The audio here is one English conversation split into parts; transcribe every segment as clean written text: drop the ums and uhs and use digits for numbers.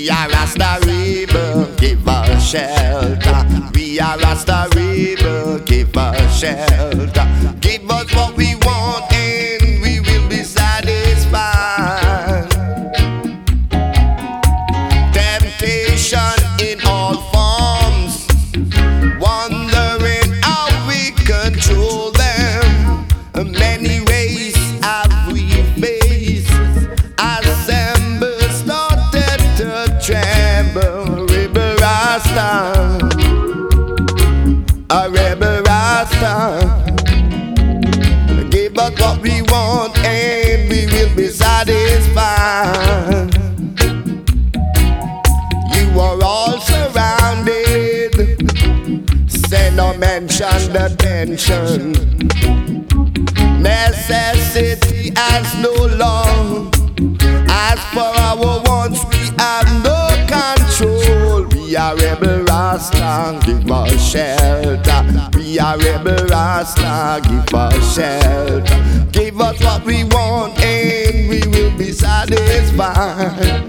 We are Rasta rebel, give us shelter. We are Rasta rebel, give us shelter. Give us what we want and we will be satisfied. Temptation in all forms, wondering how we control them. Many ways have we faced. Assemble started to tremble. Rebel Rasta, a rebel Rasta. Give us what we want and we will be satisfied. You are all surrounded, say no mention the tension. Necessity has no law. As for our wants, we have no control. We are rebel Rasta, give us shelter. We are rebel Rasta, give us shelter. Give us what we want and we will be satisfied.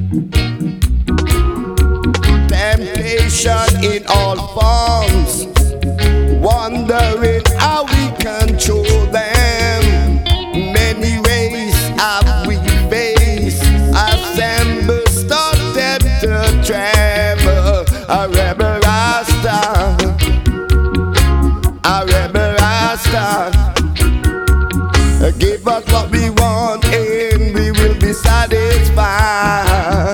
Temptation in all forms, wondering how we control them. Many ways have we faced. Assemble started to tremble. A rebel Rasta, a rebel Rasta. Give us what we want and we will be satisfied.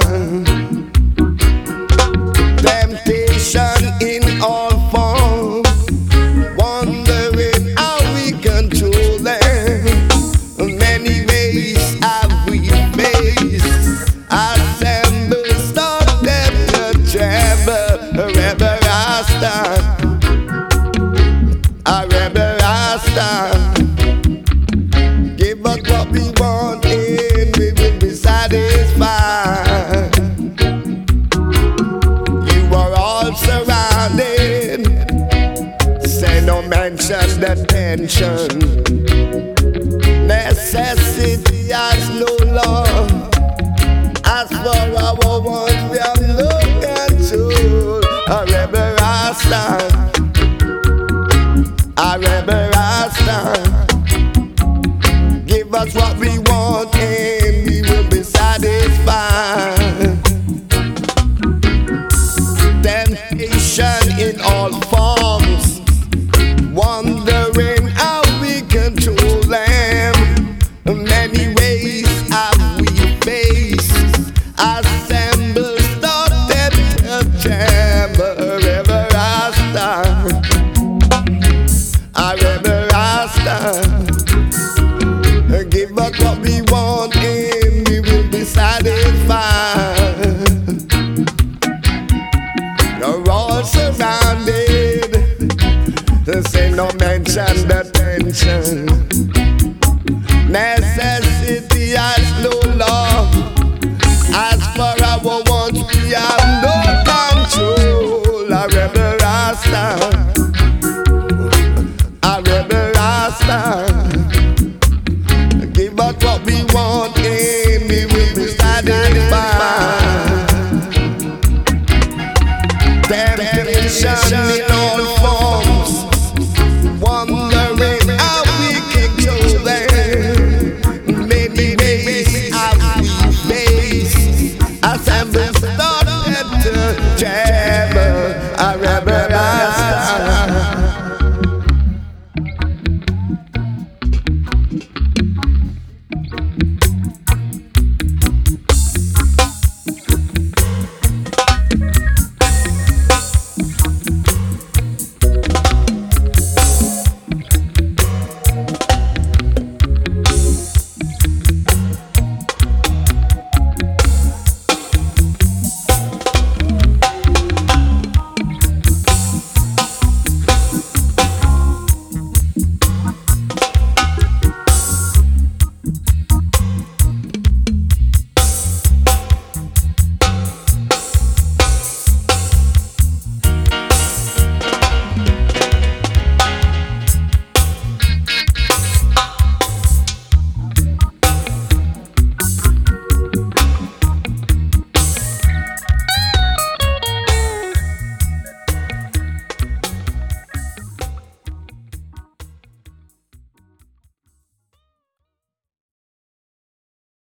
Temptation in all forms, wondering how we control them. Many ways have we faced. Assemble started to tremble. A rebel Rasta, a rebel Rasta. Give us what we want and we will be satisfied. You are all surrounded, say no mention the tension. Necessity has no law. As for our wants, we have no control. A rebel Rasta, a rebel Rasta. Give us what we want and we will be satisfied. Temptation in all forms, wondering how we control them. Many ways have we faced. Assemble started to tremble. A rebel Rasta, a rebel Rasta. Give us what we want and we will be satisfied. You're all surrounded, say no mention the tension. Necessity has no law. As for our wants, we have no control. A rebel Rasta,